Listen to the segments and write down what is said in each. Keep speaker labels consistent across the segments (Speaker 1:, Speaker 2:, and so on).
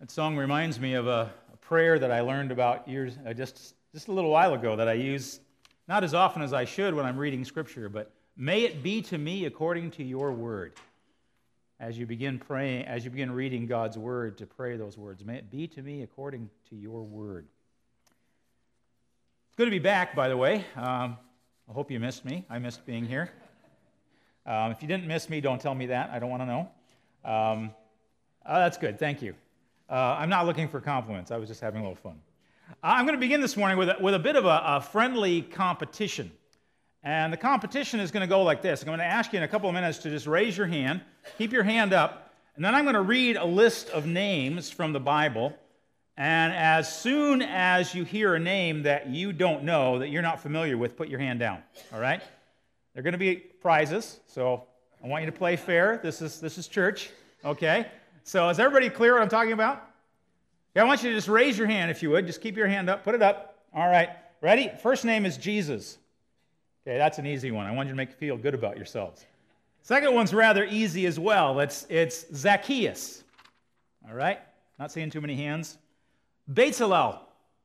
Speaker 1: That song reminds me of a prayer that I learned about just a little while ago that I use not as often as I should when I'm reading Scripture, but may it be to me according to your word. As you begin praying, as you begin reading God's word, to pray those words, may it be to me according to your word. It's good to be back, by the way. I hope you missed me. I missed being here. If you didn't miss me, don't tell me that. I don't want to know. That's good. Thank you. I'm not looking for compliments. I was just having a little fun. I'm going to begin this morning with a bit of a friendly competition. And the competition is going to go like this. I'm going to ask you in a couple of minutes to just raise your hand, keep your hand up, and then I'm going to read a list of names from the Bible. And as soon as you hear a name that you don't know, that you're not familiar with, put your hand down, all right? They're going to be prizes, so I want you to play fair. This is church, okay? So is everybody clear what I'm talking about? Yeah, I want you to just raise your hand if you would. Just keep your hand up. Put it up. All right. Ready? First name is Jesus. Okay, that's an easy one. I want you to make you feel good about yourselves. Second one's rather easy as well. It's Zacchaeus. All right? Not seeing too many hands. Bezalel.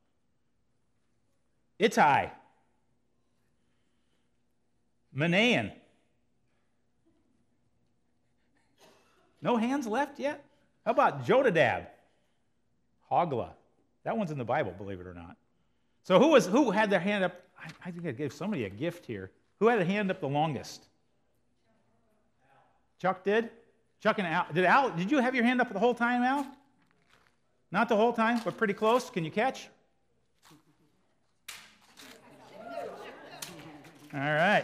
Speaker 1: Ittai. Manaen. No hands left yet? How about Jodadab? Hogla. That one's in the Bible, believe it or not. So who had their hand up? I think I gave somebody a gift here. Who had a hand up the longest? Chuck did? Chuck and Al. Did you have your hand up the whole time, Al? Not the whole time, but pretty close. Can you catch? All right.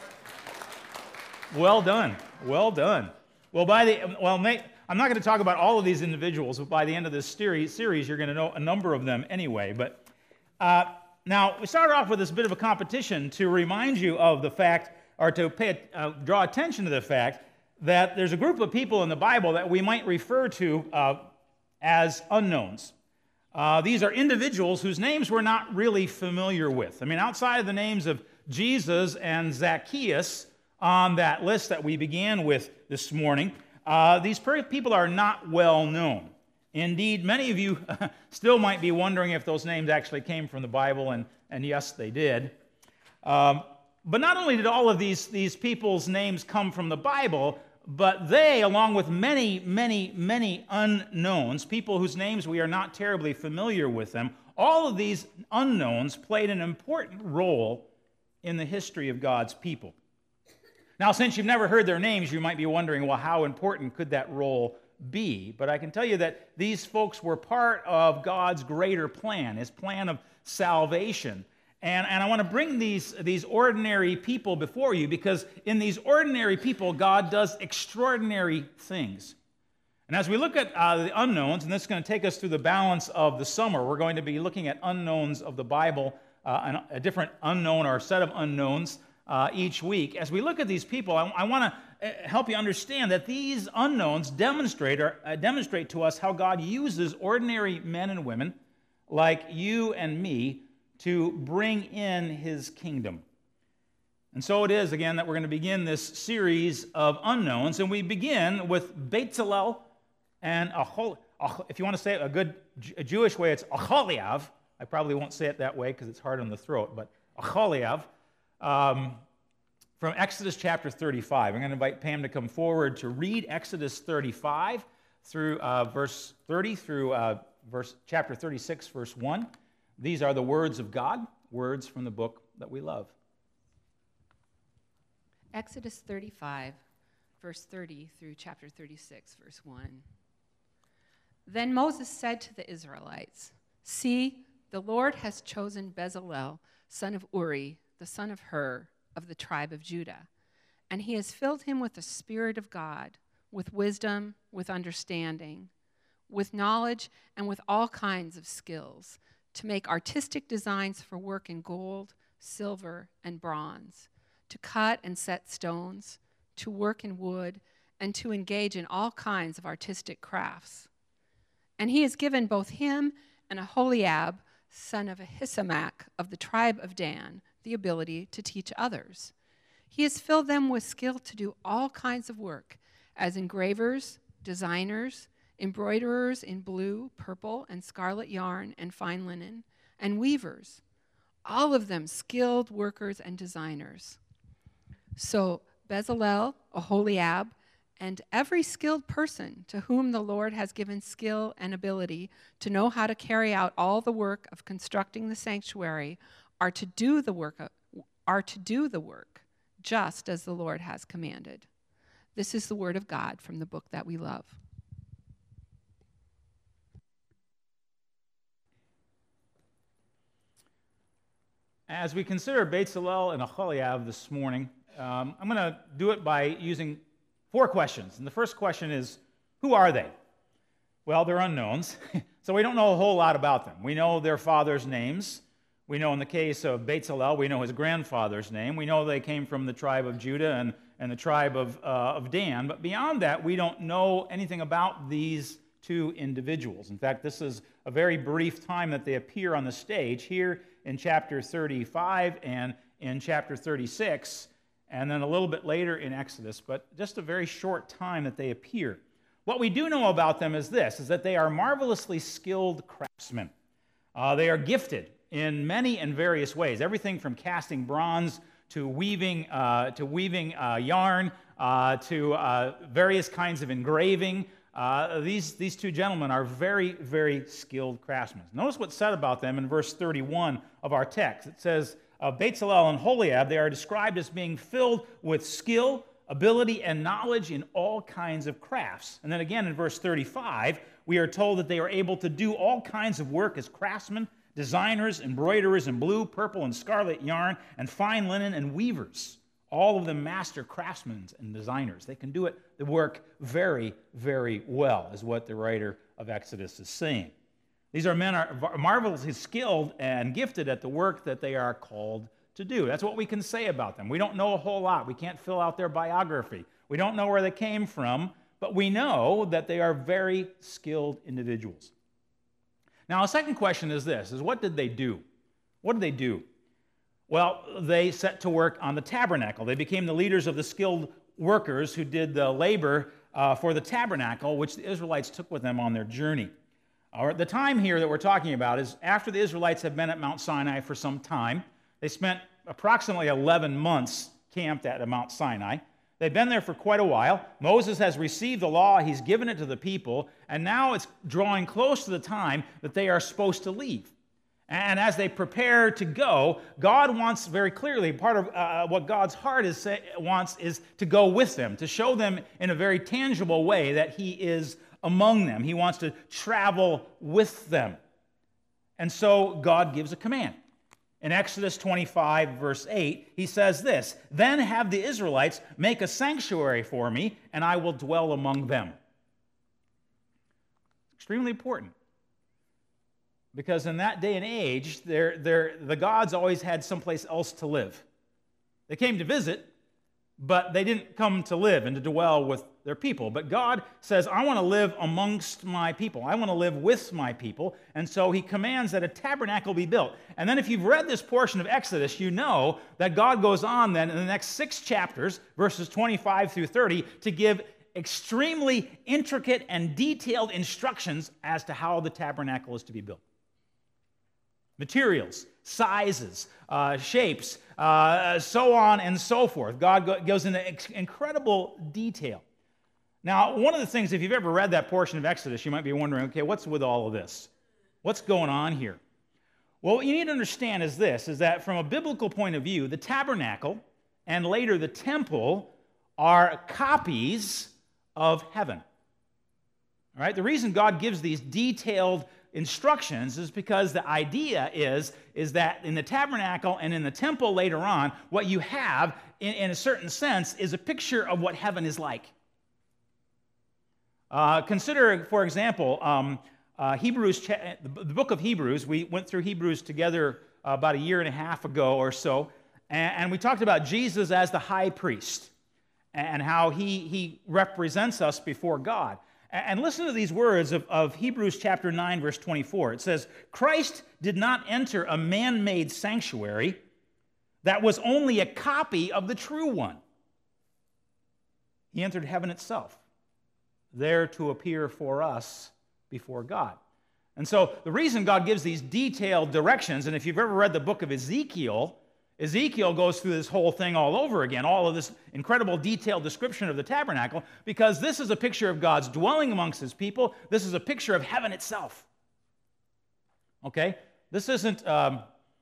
Speaker 1: Well done. Well done. I'm not going to talk about all of these individuals, but by the end of this series, you're going to know a number of them anyway. But now, we started off with this bit of a competition to remind you of the fact, or to draw attention to the fact, that there's a group of people in the Bible that we might refer to as unknowns. These are individuals whose names we're not really familiar with. I mean, outside of the names of Jesus and Zacchaeus on that list that we began with this morning, these people are not well known. Indeed, many of you still might be wondering if those names actually came from the Bible, and yes, they did. But not only did all of these people's names come from the Bible, but they, along with many, many, many unknowns, people whose names we are not terribly familiar with them, all of these unknowns played an important role in the history of God's people. Now, since you've never heard their names, you might be wondering, well, how important could that role be? But I can tell you that these folks were part of God's greater plan, His plan of salvation. And I want to bring these ordinary people before you because in these ordinary people, God does extraordinary things. And as we look at the unknowns, and this is going to take us through the balance of the summer, we're going to be looking at unknowns of the Bible, a different unknown or a set of unknowns each week. As we look at these people, I want to help you understand that these unknowns demonstrate to us how God uses ordinary men and women like you and me to bring in His kingdom. And so it is, again, that we're going to begin this series of unknowns, and we begin with Bezalel and if you want to say it a Jewish way, it's Aholiab. I probably won't say it that way because it's hard on the throat, but Aholiab. From Exodus chapter 35. I'm going to invite Pam to come forward to read Exodus 35 through verse 30 through chapter 36, verse 1. These are the words of God, words from the book that we love.
Speaker 2: Exodus 35, verse 30 through chapter 36, verse 1. Then Moses said to the Israelites, "See, the Lord has chosen Bezalel, son of Uri, the son of Hur, of the tribe of Judah, and He has filled him with the Spirit of God, with wisdom, with understanding, with knowledge, and with all kinds of skills, to make artistic designs for work in gold, silver, and bronze, to cut and set stones, to work in wood, and to engage in all kinds of artistic crafts. And He has given both him and Aholiab, son of Ahisamach, of the tribe of Dan, the ability to teach others. He has filled them with skill to do all kinds of work, as engravers, designers, embroiderers in blue, purple, and scarlet yarn and fine linen, and weavers, all of them skilled workers and designers. So Bezalel, Aholiab, and every skilled person to whom the Lord has given skill and ability to know how to carry out all the work of constructing the sanctuary are to do the work, just as the Lord has commanded. This is the word of God from the book that we love.
Speaker 1: As we consider Bezalel and Aholiab this morning, I'm going to do it by using 4 questions. And the first question is, who are they? Well, they're unknowns, so we don't know a whole lot about them. We know their fathers' names. We know in the case of Bezalel, we know his grandfather's name. We know they came from the tribe of Judah and the tribe of Dan. But beyond that, we don't know anything about these 2 individuals. In fact, this is a very brief time that they appear on the stage here in chapter 35 and in chapter 36, and then a little bit later in Exodus, but just a very short time that they appear. What we do know about them is this, is that they are marvelously skilled craftsmen. They are gifted in many and various ways, everything from casting bronze to weaving yarn to various kinds of engraving. These 2 gentlemen are very, very skilled craftsmen. Notice what's said about them in verse 31 of our text. It says, Bezalel and Aholiab, they are described as being filled with skill, ability, and knowledge in all kinds of crafts. And then again in verse 35, we are told that they are able to do all kinds of work as craftsmen, designers, embroiderers in blue, purple, and scarlet yarn, and fine linen, and weavers. All of them master craftsmen and designers. They can do the work very, very well, is what the writer of Exodus is saying. These are men are marvelously skilled and gifted at the work that they are called to do. That's what we can say about them. We don't know a whole lot. We can't fill out their biography. We don't know where they came from, but we know that they are very skilled individuals. Now, a second question is this, is what did they do? What did they do? Well, they set to work on the tabernacle. They became the leaders of the skilled workers who did the labor for the tabernacle, which the Israelites took with them on their journey. The time here that we're talking about is after the Israelites have been at Mount Sinai for some time. They spent approximately 11 months camped at Mount Sinai. They've been there for quite a while. Moses has received the law. He's given it to the people. And now it's drawing close to the time that they are supposed to leave. And as they prepare to go, God wants very clearly, part of what God's heart wants is to go with them, to show them in a very tangible way that He is among them. He wants to travel with them. And so God gives a command. In Exodus 25, verse 8, He says this, "Then have the Israelites make a sanctuary for me, and I will dwell among them." Extremely important. Because in that day and age, the gods always had someplace else to live. They came to visit, but they didn't come to live and to dwell with their people. But God says, I want to live amongst my people. I want to live with my people. And so He commands that a tabernacle be built. And then if you've read this portion of Exodus, you know that God goes on then in the next 6 chapters, verses 25 through 30, to give extremely intricate and detailed instructions as to how the tabernacle is to be built. Materials, sizes, shapes, so on and so forth. God goes into incredible detail. Now, one of the things, if you've ever read that portion of Exodus, you might be wondering, okay, what's with all of this? What's going on here? Well, what you need to understand is this, is that from a biblical point of view, the tabernacle and later the temple are copies of heaven. All right? The reason God gives these detailed instructions is because the idea is that in the tabernacle and in the temple later on, what you have, in a certain sense, is a picture of what heaven is like. Consider, for example, the book of Hebrews. We went through Hebrews together about a year and a half ago or so, and we talked about Jesus as the high priest and how he represents us before God. And listen to these words of Hebrews chapter 9, verse 24. It says, "Christ did not enter a man-made sanctuary that was only a copy of the true one. He entered heaven itself, there to appear for us before God. And so the reason God gives these detailed directions, and if you've ever read the book of Ezekiel, Ezekiel goes through this whole thing all over again, all of this incredible detailed description of the tabernacle, because this is a picture of God's dwelling amongst his people. This is a picture of heaven itself. Okay? This isn't, I'm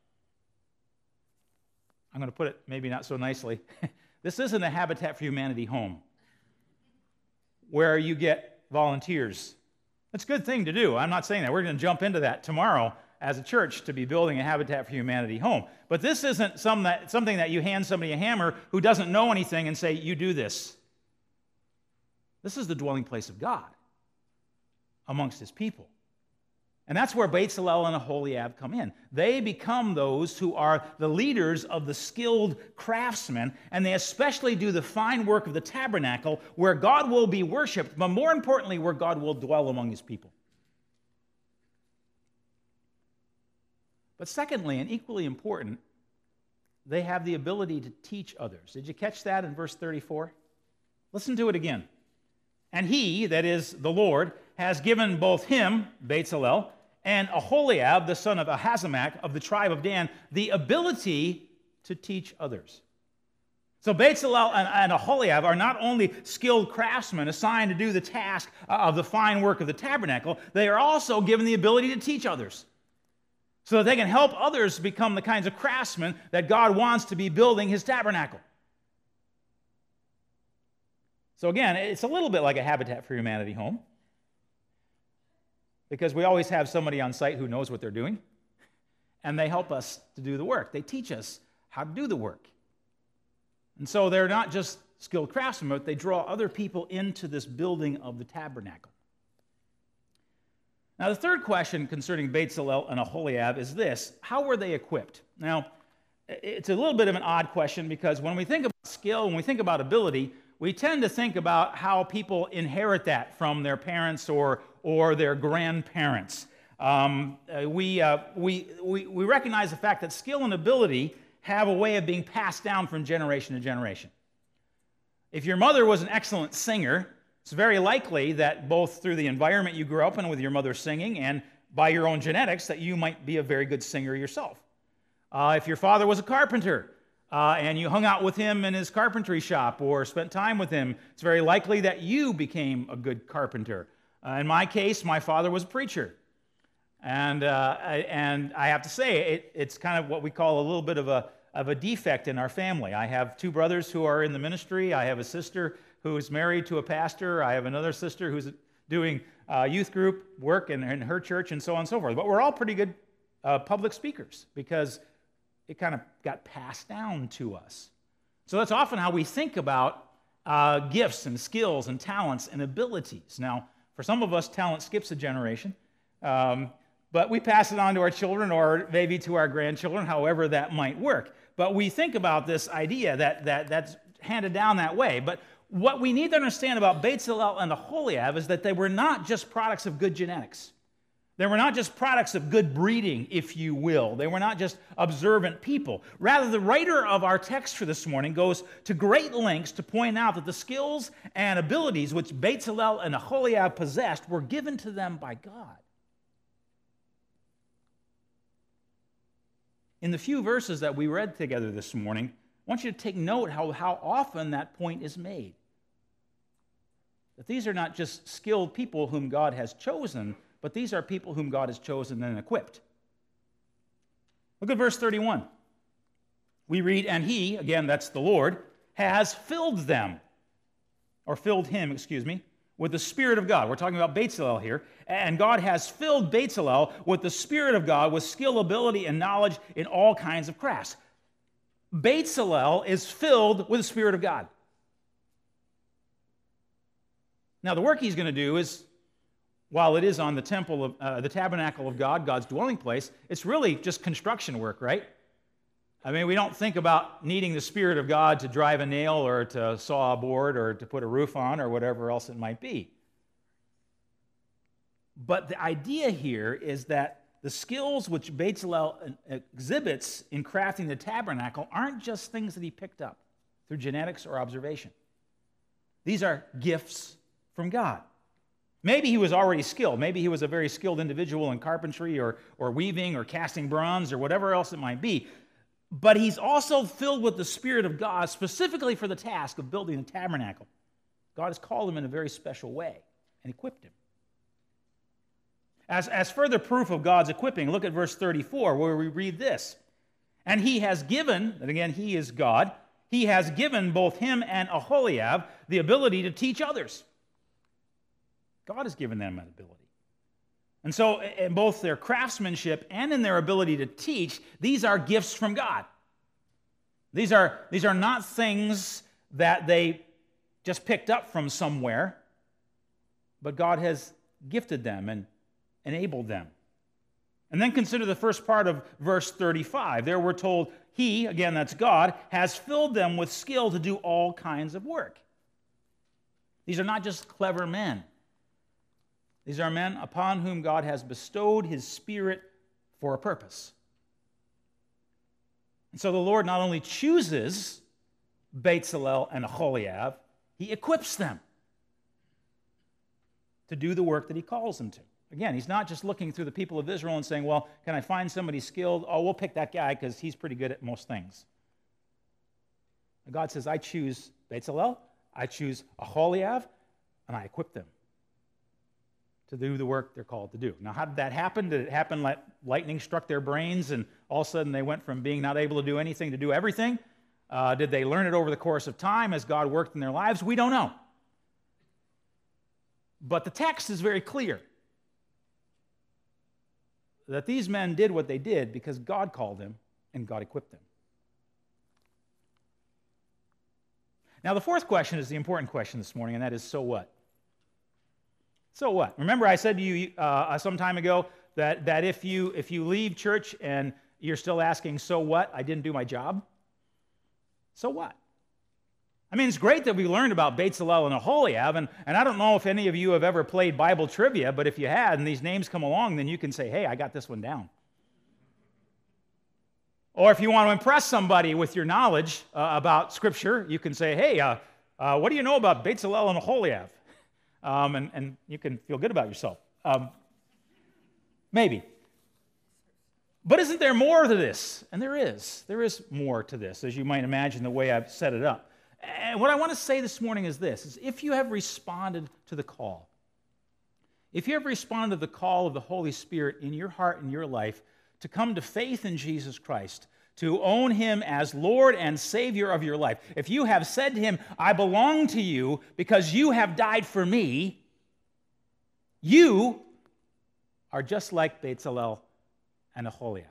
Speaker 1: going to put it maybe not so nicely. This isn't a Habitat for Humanity home where you get volunteers. That's a good thing to do. I'm not saying that. We're going to jump into that tomorrow as a church to be building a Habitat for Humanity home. But this isn't something that you hand somebody a hammer who doesn't know anything and say, you do this. This is the dwelling place of God amongst his people. And that's where Bezalel and Aholiab come in. They become those who are the leaders of the skilled craftsmen, and they especially do the fine work of the tabernacle where God will be worshiped, but more importantly, where God will dwell among his people. But secondly, and equally important, they have the ability to teach others. Did you catch that in verse 34? Listen to it again. And he, that is the Lord, has given both him, Bezalel, and Aholiab, the son of Ahisamach of the tribe of Dan, the ability to teach others. So Bezalel and Aholiab are not only skilled craftsmen assigned to do the task of the fine work of the tabernacle, they are also given the ability to teach others, so that they can help others become the kinds of craftsmen that God wants to be building his tabernacle. So again, it's a little bit like a Habitat for Humanity home, because we always have somebody on site who knows what they're doing, and they help us to do the work. They teach us how to do the work. And so they're not just skilled craftsmen, but they draw other people into this building of the tabernacle. Now, the third question concerning Bezalel and Aholiab is this: how were they equipped? Now, it's a little bit of an odd question, because when we think about skill, when we think about ability, we tend to think about how people inherit that from their parents or their grandparents. We recognize the fact that skill and ability have a way of being passed down from generation to generation. If your mother was an excellent singer, it's very likely that both through the environment you grew up in with your mother singing and by your own genetics that you might be a very good singer yourself. If your father was a carpenter and you hung out with him in his carpentry shop or spent time with him, it's very likely that you became a good carpenter. In my case, my father was a preacher. And I have to say, it's kind of what we call a little bit of a defect in our family. I have two brothers who are in the ministry. I have a sister who is married to a pastor. I have another sister who's doing youth group work in her church, and so on and so forth. But we're all pretty good public speakers because it kind of got passed down to us. So that's often how we think about gifts and skills and talents and abilities. Now, for some of us, talent skips a generation, but we pass it on to our children or maybe to our grandchildren, however that might work. But we think about this idea that's handed down that way. But what we need to understand about Bezalel and Aholiab is that they were not just products of good genetics. They were not just products of good breeding, if you will. They were not just observant people. Rather, the writer of our text for this morning goes to great lengths to point out that the skills and abilities which Bezalel and Aholiab possessed were given to them by God. In the few verses that we read together this morning, I want you to take note how often that point is made. That these are not just skilled people whom God has chosen, but these are people whom God has chosen and equipped. Look at verse 31. We read, and he, again, that's the Lord, has filled them, or filled him, with the Spirit of God. We're talking about Bezalel here. And God has filled Bezalel with the Spirit of God, with skill, ability, and knowledge in all kinds of crafts. Bezalel is filled with the Spirit of God. Now, the work he's going to do is, while it is on the temple of the tabernacle of God, God's dwelling place, it's really just construction work, right? I mean, we don't think about needing the Spirit of God to drive a nail or to saw a board or to put a roof on or whatever else it might be. But the idea here is that the skills which Bezalel exhibits in crafting the tabernacle aren't just things that he picked up through genetics or observation. These are gifts from God. Maybe he was already skilled. Maybe he was a very skilled individual in carpentry or weaving or casting bronze or whatever else it might be. But he's also filled with the Spirit of God specifically for the task of building the tabernacle. God has called him in a very special way and equipped him. As further proof of God's equipping, look at verse 34 where we read this. And he has given, and again, he is God, he has given both him and Aholiab the ability to teach others. God has given them that ability. And so in both their craftsmanship and in their ability to teach, these are gifts from God. These are not things that they just picked up from somewhere, but God has gifted them and enabled them. And then consider the first part of verse 35. There we're told, he, again that's God, has filled them with skill to do all kinds of work. These are not just clever men. These are men upon whom God has bestowed his Spirit for a purpose. And so the Lord not only chooses Bezalel and Aholiab, he equips them to do the work that he calls them to. Again, he's not just looking through the people of Israel and saying, well, can I find somebody skilled? Oh, we'll pick that guy because he's pretty good at most things. And God says, I choose Bezalel, I choose Aholiab, and I equip them to do the work they're called to do. Now, how did that happen? Did it happen like lightning struck their brains and all of a sudden they went from being not able to do anything to do everything? Did they learn it over the course of time as God worked in their lives? We don't know. But the text is very clear that these men did what they did because God called them and God equipped them. Now, the fourth question is the important question this morning, and that is, so what? So what? Remember I said to you some time ago that if you leave church and you're still asking, so what? I didn't do my job? So what? I mean, it's great that we learned about Bezalel and Aholiab, and I don't know if any of you have ever played Bible trivia, but if you had and these names come along, then you can say, hey, I got this one down. Or if you want to impress somebody with your knowledge about Scripture, you can say, hey, what do you know about Bezalel and Aholiab? And you can feel good about yourself. Maybe. But isn't there more to this? And there is. There is more to this, as you might imagine the way I've set it up. And what I want to say this morning is this, is if you have responded to the call, if you have responded to the call of the Holy Spirit in your heart and your life to come to faith in Jesus Christ, to own him as Lord and Savior of your life, if you have said to him, I belong to you because you have died for me, you are just like Bezalel and Aholiab.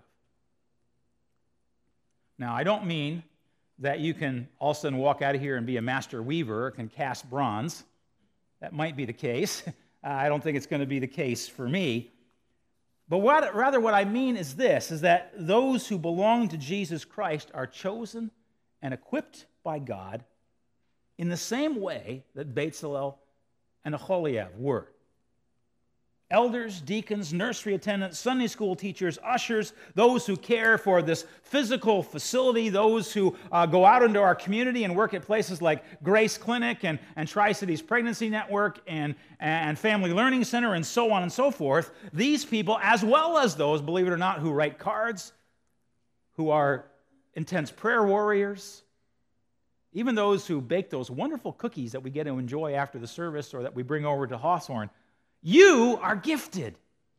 Speaker 1: Now, I don't mean that you can all of a sudden walk out of here and be a master weaver or can cast bronze. That might be the case. I don't think it's going to be the case for me. But rather what I mean is this, is that those who belong to Jesus Christ are chosen and equipped by God in the same way that Bezalel and Aholiab were. Elders, deacons, nursery attendants, Sunday school teachers, ushers, those who care for this physical facility, those who go out into our community and work at places like Grace Clinic and Tri-Cities Pregnancy Network and Family Learning Center and so on and so forth. These people, as well as those, believe it or not, who write cards, who are intense prayer warriors, even those who bake those wonderful cookies that we get to enjoy after the service or that we bring over to Hawthorne, you are gifted.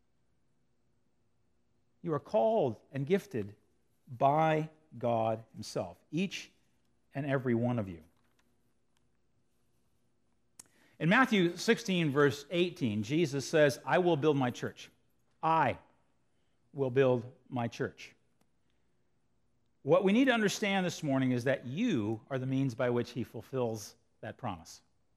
Speaker 1: You are called and gifted by God himself, each and every one of you. In Matthew 16, verse 18, Jesus says, I will build my church. I will build my church. What we need to understand this morning is that you are the means by which he fulfills that promise.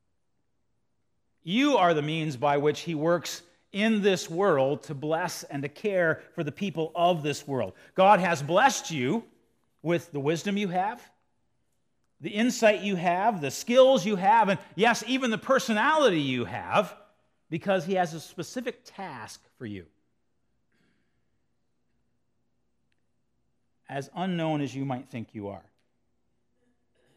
Speaker 1: You are the means by which he works in this world to bless and to care for the people of this world. God has blessed you with the wisdom you have, the insight you have, the skills you have, and yes, even the personality you have, because he has a specific task for you. As unknown as you might think you are.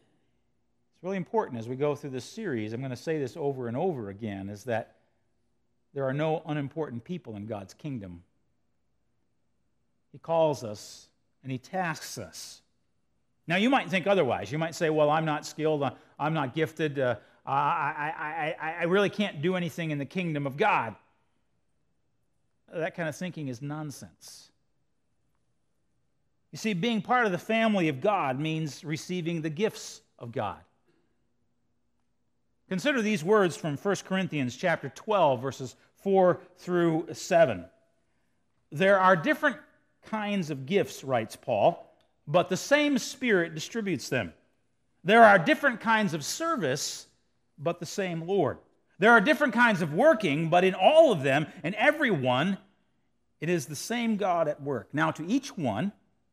Speaker 1: It's really important as we go through this series, I'm going to say this over and over again, is that there are no unimportant people in God's kingdom. He calls us and He tasks us. Now, you might think otherwise. You might say, well, I'm not skilled, I'm not gifted, I really can't do anything in the kingdom of God. That kind of thinking is nonsense. You see, being part of the family of God means receiving the gifts of God. Consider these words from 1 Corinthians chapter 12, verses 4 through 7. There are different kinds of gifts, writes Paul, but the same Spirit distributes them. There are different kinds of service, but the same Lord. There are different kinds of working, but in all of them and every one, it is the same God at work. Now, to each one,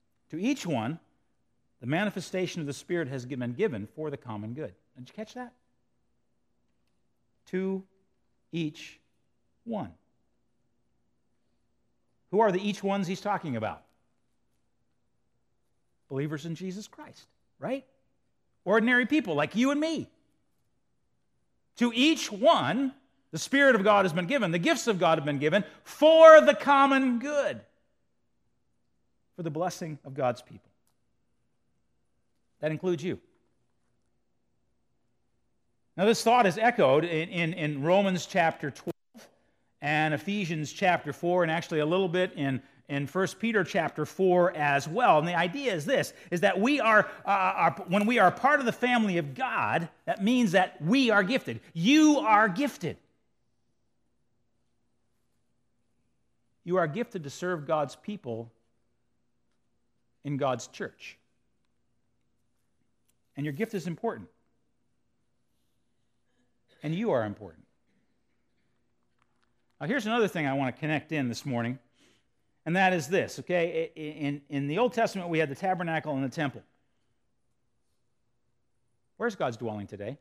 Speaker 1: the manifestation of the Spirit has been given for the common good. Did you catch that? To each one. Who are the each ones he's talking about? Believers in Jesus Christ, right? Ordinary people like you and me. To each one, the Spirit of God has been given, the gifts of God have been given for the common good, for the blessing of God's people. That includes you. Now, this thought is echoed in Romans chapter 12 and Ephesians chapter 4, and actually a little bit in 1 Peter chapter 4 as well. And the idea is this, is that we are when we are part of the family of God, that means that we are gifted. You are gifted. You are gifted to serve God's people in God's church. And your gift is important. And you are important. Now, here's another thing I want to connect in this morning, and that is this, okay? In the Old Testament, we had the tabernacle and the temple. Where's God's dwelling today?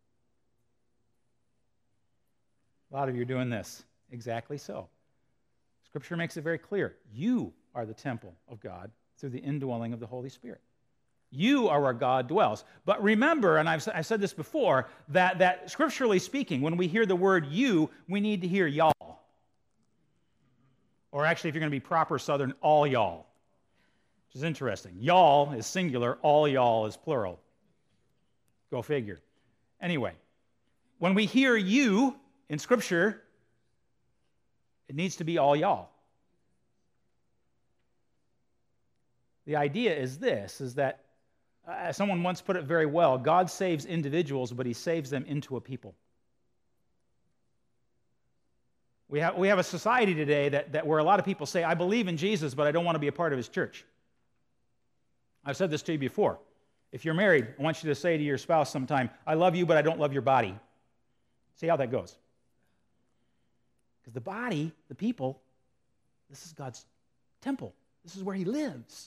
Speaker 1: A lot of you are doing this. Exactly so. Scripture makes it very clear. You are the temple of God through the indwelling of the Holy Spirit. You are where God dwells. But remember, and I've said this before, that scripturally speaking, when we hear the word you, we need to hear y'all. Or actually, if you're going to be proper Southern, all y'all. Which is interesting. Y'all is singular, all y'all is plural. Go figure. Anyway, when we hear you in Scripture, it needs to be all y'all. The idea is this, is that someone once put it very well, God saves individuals, but He saves them into a people. We have a society today that where a lot of people say, I believe in Jesus, but I don't want to be a part of His church. I've said this to you before. If you're married, I want you to say to your spouse sometime, I love you, but I don't love your body. See how that goes. Because the body, the people, this is God's temple. This is where He lives.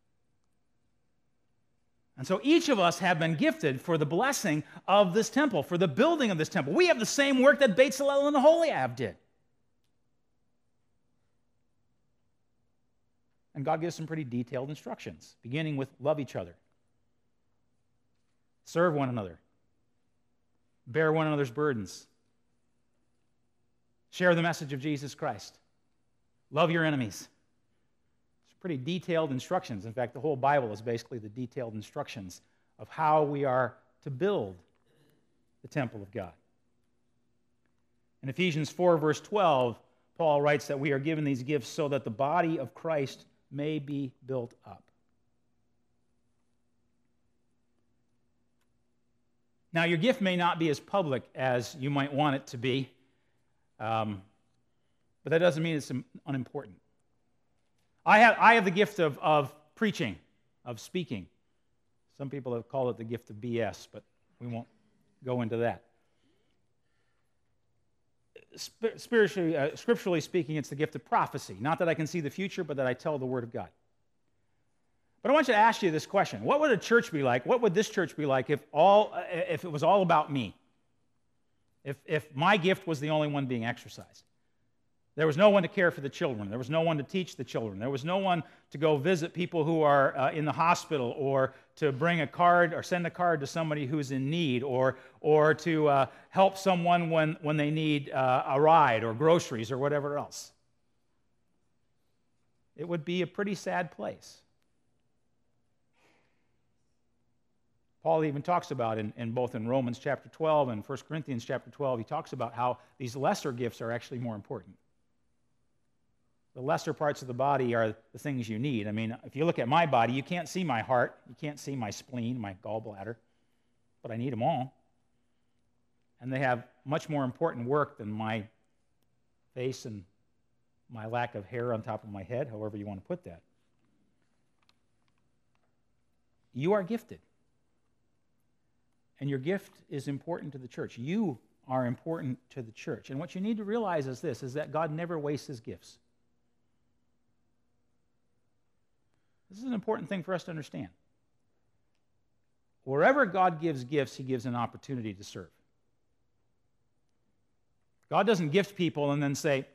Speaker 1: And so each of us have been gifted for the blessing of this temple, for the building of this temple. We have the same work that Beit Hillel and Aholiab did. And God gives some pretty detailed instructions, beginning with love each other, serve one another, bear one another's burdens, share the message of Jesus Christ, love your enemies. Pretty detailed instructions. In fact, the whole Bible is basically the detailed instructions of how we are to build the temple of God. In Ephesians 4, verse 12, Paul writes that we are given these gifts so that the body of Christ may be built up. Now, your gift may not be as public as you might want it to be, but that doesn't mean it's unimportant. I have the gift of preaching, of speaking. Some people have called it the gift of BS, but we won't go into that. Scripturally speaking, it's the gift of prophecy. Not that I can see the future, but that I tell the Word of God. But I want you to ask you this question. What would a church be like? What would this church be like if it was all about me? If my gift was the only one being exercised? There was no one to care for the children. There was no one to teach the children. There was no one to go visit people who are in the hospital, or to bring a card or send a card to somebody who's in need, or to help someone when they need a ride or groceries or whatever else. It would be a pretty sad place. Paul even talks about in both in Romans chapter 12 and 1 Corinthians chapter 12, he talks about how these lesser gifts are actually more important. The lesser parts of the body are the things you need. I mean, if you look at my body, you can't see my heart, you can't see my spleen, my gallbladder, but I need them all. And they have much more important work than my face and my lack of hair on top of my head, however you want to put that. You are gifted. And your gift is important to the church. You are important to the church. And what you need to realize is this, is that God never wastes his gifts. This is an important thing for us to understand. Wherever God gives gifts, he gives an opportunity to serve. God doesn't gift people and then say,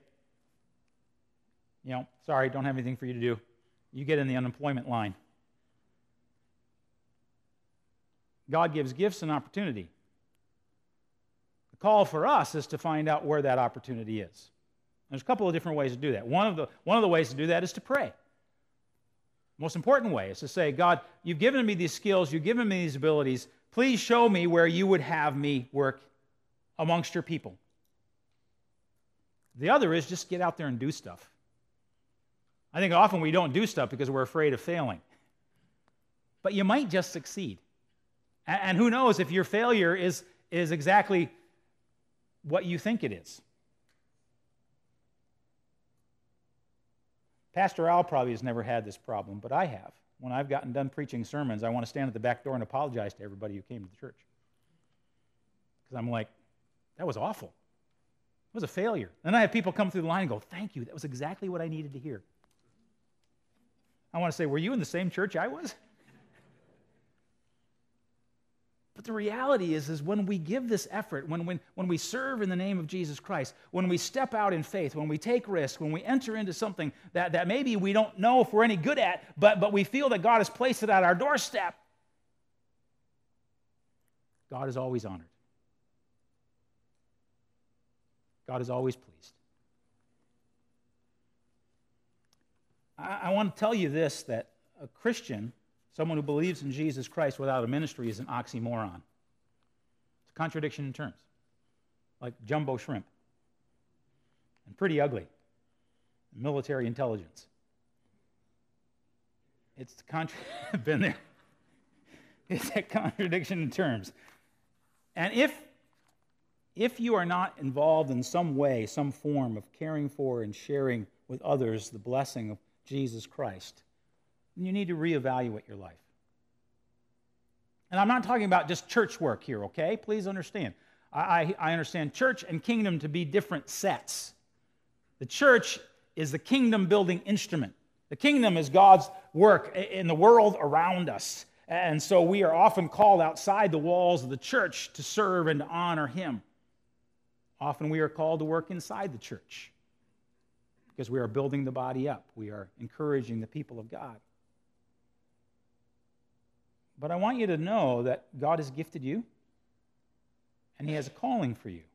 Speaker 1: sorry, don't have anything for you to do. You get in the unemployment line. God gives gifts and opportunity. The call for us is to find out where that opportunity is. There's a couple of different ways to do that. One of the ways to do that is to pray. Most important way is to say, God, you've given me these skills, you've given me these abilities. Please show me where you would have me work amongst your people. The other is just get out there and do stuff. I think often we don't do stuff because we're afraid of failing. But you might just succeed. And who knows if your failure is exactly what you think it is. Pastor Al probably has never had this problem, but I have. When I've gotten done preaching sermons, I want to stand at the back door and apologize to everybody who came to the church. Because I'm like, that was awful. It was a failure. Then I have people come through the line and go, thank you, that was exactly what I needed to hear. I want to say, were you in the same church I was? But the reality is when we give this effort, when we serve in the name of Jesus Christ, when we step out in faith, when we take risks, when we enter into something that maybe we don't know if we're any good at, but we feel that God has placed it at our doorstep, God is always honored. God is always pleased. I want to tell you this, that a Christian, someone who believes in Jesus Christ without a ministry, is an oxymoron. It's a contradiction in terms, like jumbo shrimp, and pretty ugly, military intelligence. It's been there. It's a contradiction in terms. And if you are not involved in some way, some form of caring for and sharing with others the blessing of Jesus Christ, you need to reevaluate your life. And I'm not talking about just church work here, okay? Please understand. I understand church and kingdom to be different sets. The church is the kingdom-building instrument. The kingdom is God's work in the world around us. And so we are often called outside the walls of the church to serve and to honor him. Often we are called to work inside the church because we are building the body up. We are encouraging the people of God. But I want you to know that God has gifted you, and he has a calling for you.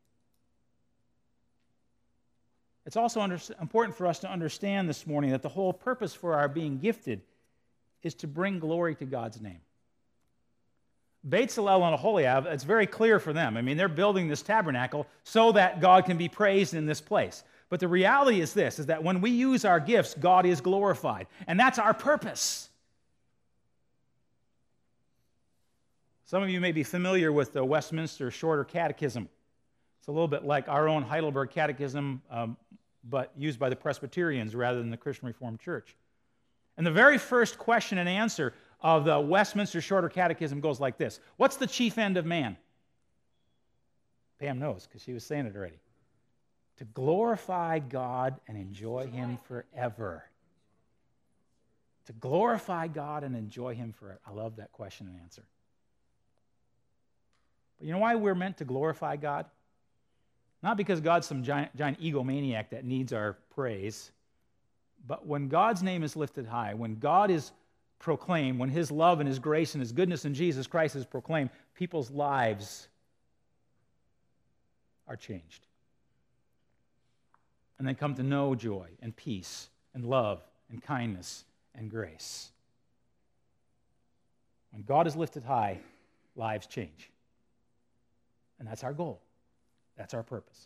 Speaker 1: It's also important for us to understand this morning that the whole purpose for our being gifted is to bring glory to God's name. Beit Hillel and Aholiab, it's very clear for them. I mean, they're building this tabernacle so that God can be praised in this place. But the reality is this, is that when we use our gifts, God is glorified. And that's our purpose. Some of you may be familiar with the Westminster Shorter Catechism. It's a little bit like our own Heidelberg Catechism, but used by the Presbyterians rather than the Christian Reformed Church. And the very first question and answer of the Westminster Shorter Catechism goes like this. What's the chief end of man? Pam knows because she was saying it already. To glorify God and enjoy him forever. To glorify God and enjoy him forever. I love that question and answer. But you know why we're meant to glorify God? Not because God's some giant egomaniac that needs our praise, but when God's name is lifted high, when God is proclaimed, when his love and his grace and his goodness in Jesus Christ is proclaimed, people's lives are changed. And they come to know joy and peace and love and kindness and grace. When God is lifted high, lives change. And that's our goal. That's our purpose.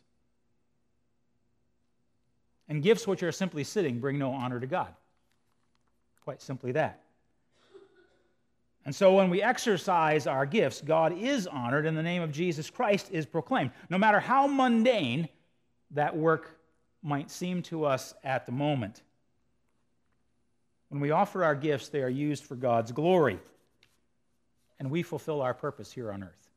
Speaker 1: And gifts which are simply sitting bring no honor to God. Quite simply that. And so when we exercise our gifts, God is honored and the name of Jesus Christ is proclaimed. No matter how mundane that work might seem to us at the moment. When we offer our gifts, they are used for God's glory. And we fulfill our purpose here on earth.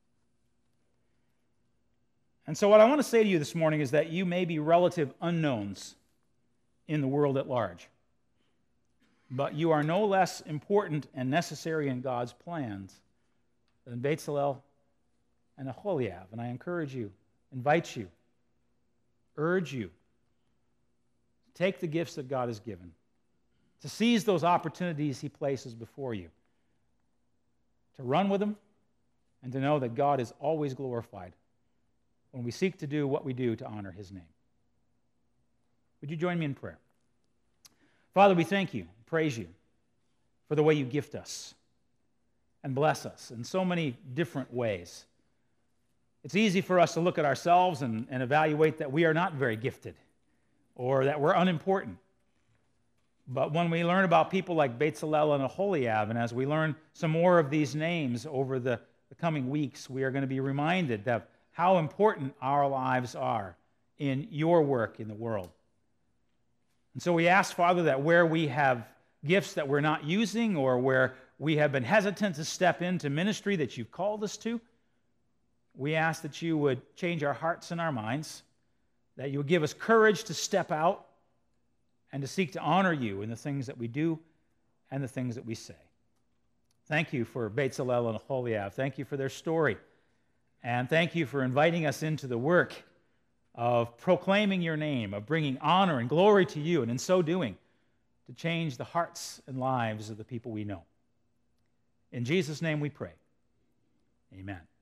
Speaker 1: And so what I want to say to you this morning is that you may be relative unknowns in the world at large. But you are no less important and necessary in God's plans than Bezalel and Aholiab. And I encourage you, invite you, urge you to take the gifts that God has given, to seize those opportunities he places before you, to run with them, and to know that God is always glorified when we seek to do what we do to honor his name. Would you join me in prayer? Father, we thank you, praise you for the way you gift us and bless us in so many different ways. It's easy for us to look at ourselves and evaluate that we are not very gifted or that we're unimportant. But when we learn about people like Bezalel and Aholiab, and as we learn some more of these names over the coming weeks, we are going to be reminded of how important our lives are in your work in the world. And so we ask, Father, that where we have gifts that we're not using or where we have been hesitant to step into ministry that you've called us to, we ask that you would change our hearts and our minds, that you would give us courage to step out and to seek to honor you in the things that we do and the things that we say. Thank you for Bezalel and Aholiab. Thank you for their story. And thank you for inviting us into the work of proclaiming your name, of bringing honor and glory to you, and in so doing, to change the hearts and lives of the people we know. In Jesus' name we pray. Amen.